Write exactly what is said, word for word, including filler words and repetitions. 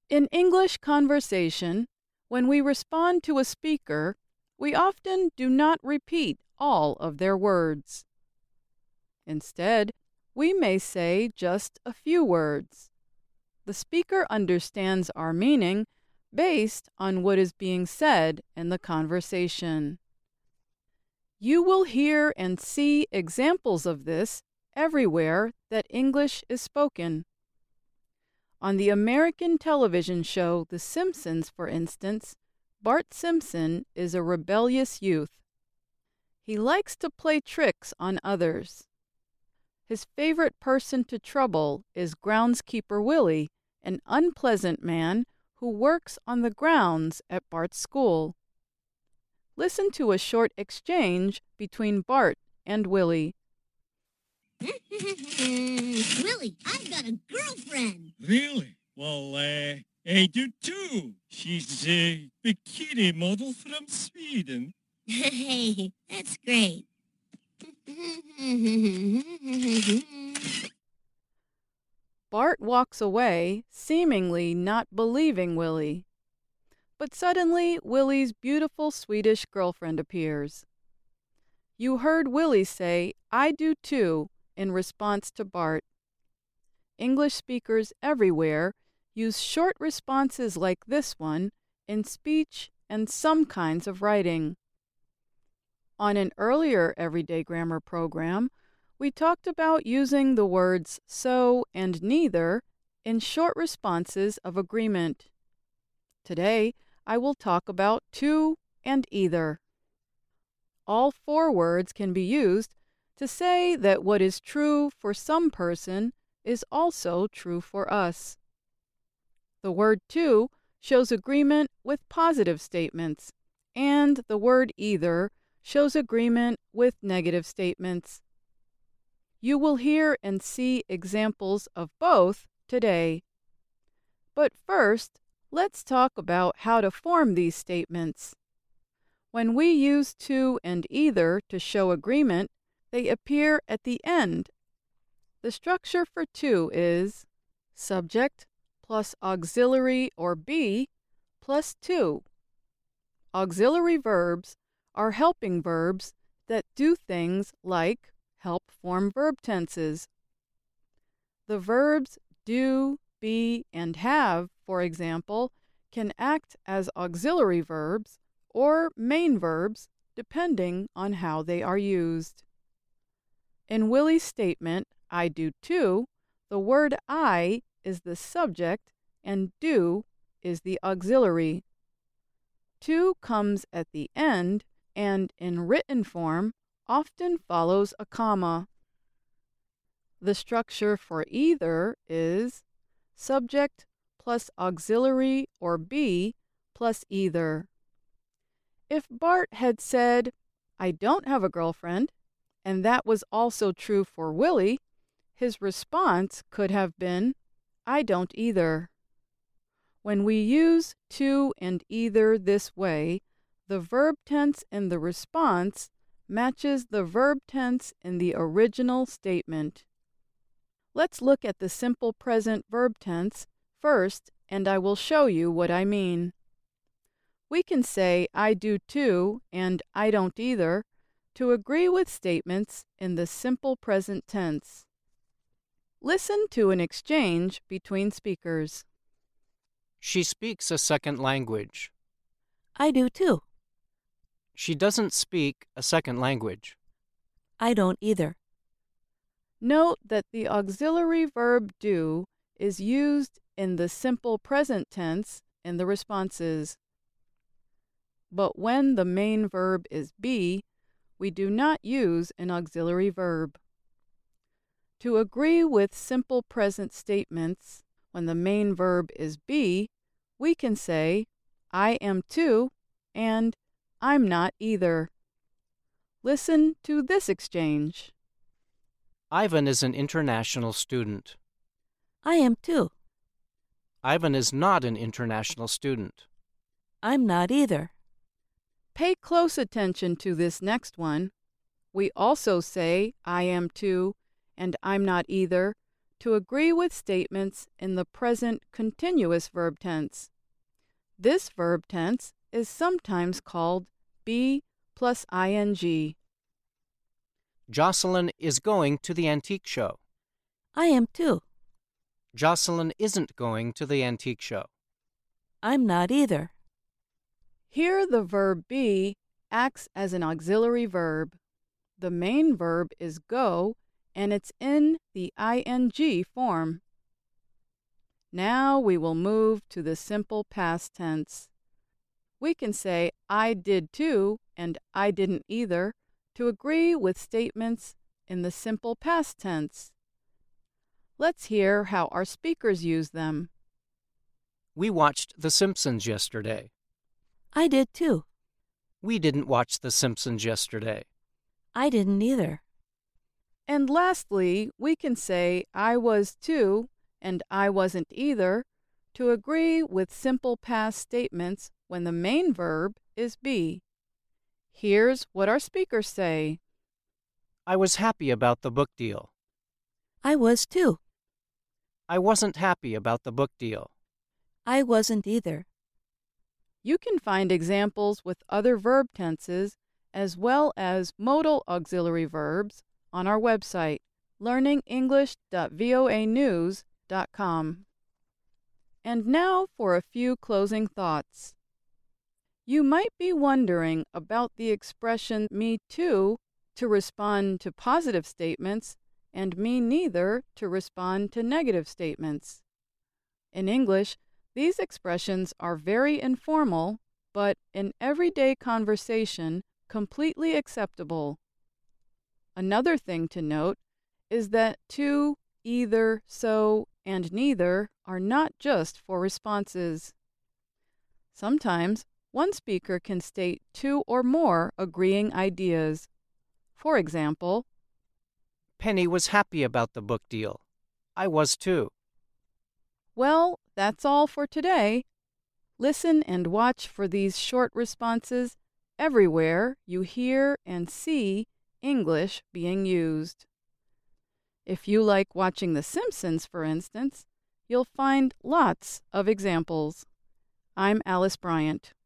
In English conversation, when we respond to a speaker, we often do not repeat all of their words. Instead, we may say just a few words. The speaker understands our meaning based on what is being said in the conversation. You will hear and see examples of this everywhere that English is spoken. On the American television show The Simpsons, for instance, Bart Simpson is a rebellious youth. He likes to play tricks on others. His favorite person to trouble is groundskeeper Willie, an unpleasant man who works on the grounds at Bart's school. Listen to a short exchange between Bart and Willie. Willie, I've got a girlfriend. Really? Well, uh, I do too. She's a bikini model from Sweden. Hey, that's great. Bart walks away, seemingly not believing Willie. But suddenly, Willie's beautiful Swedish girlfriend appears. You heard Willie say, "I do too," in response to Bart. English speakers everywhere use short responses like this one in speech and some kinds of writing. On an earlier Everyday Grammar program, we talked about using the words so and neither in short responses of agreement. Today, I will talk about to and either. All four words can be used to say that what is true for some person is also true for us. The word to shows agreement with positive statements, and the word either shows agreement with negative statements. You will hear and see examples of both today. But first, let's talk about how to form these statements. When we use to and either to show agreement, they appear at the end. The structure for to is subject plus auxiliary or be plus to. Auxiliary verbs are helping verbs that do things like help form verb tenses. The verbs do, be, and have, for example, can act as auxiliary verbs or main verbs depending on how they are used. In Willie's statement, I do too, the word I is the subject and do is the auxiliary. To comes at the end and in written form often follows a comma. The structure for either is subject plus auxiliary or be plus either. If Bart had said, "I don't have a girlfriend," and that was also true for Willie, his response could have been, "I don't either." When we use to and either this way, the verb tense in the response matches the verb tense in the original statement. Let's look at the simple present verb tense first, and I will show you what I mean. We can say I do too and I don't either to agree with statements in the simple present tense. Listen to an exchange between speakers. She speaks a second language. I do too. She doesn't speak a second language. I don't either. Note that the auxiliary verb do is used in the simple present tense in the responses. But when the main verb is be, we do not use an auxiliary verb. To agree with simple present statements, when the main verb is be, we can say, I am too, and I'm not either. Listen to this exchange. Ivan is an international student. I am too. Ivan is not an international student. I'm not either. Pay close attention to this next one. We also say I am too and I'm not either to agree with statements in the present continuous verb tense. This verb tense is sometimes called be plus ing. Jocelyn is going to the antique show. I am too. Jocelyn isn't going to the antique show. I'm not either. Here the verb be acts as an auxiliary verb. The main verb is go, and it's in the ing form. Now we will move to the simple past tense. We can say I did too and I didn't either to agree with statements in the simple past tense. Let's hear how our speakers use them. We watched The Simpsons yesterday. I did too. We didn't watch The Simpsons yesterday. I didn't either. And lastly, we can say I was too and I wasn't either to agree with simple past statements when the main verb is be. Here's what our speakers say. I was happy about the book deal. I was too. I wasn't happy about the book deal. I wasn't either. You can find examples with other verb tenses as well as modal auxiliary verbs on our website, learning english dot voa news dot com. And now for a few closing thoughts. You might be wondering about the expression me too to respond to positive statements and me neither to respond to negative statements. In English, these expressions are very informal, but in everyday conversation, completely acceptable. Another thing to note is that to, either, so, and neither are not just for responses. Sometimes one speaker can state two or more agreeing ideas. For example, Penny was happy about the book deal. I was too. well, that's all for today. Listen and watch for these short responses everywhere you hear and see English being used. If you like watching The Simpsons, for instance, you'll find lots of examples. I'm Alice Bryant.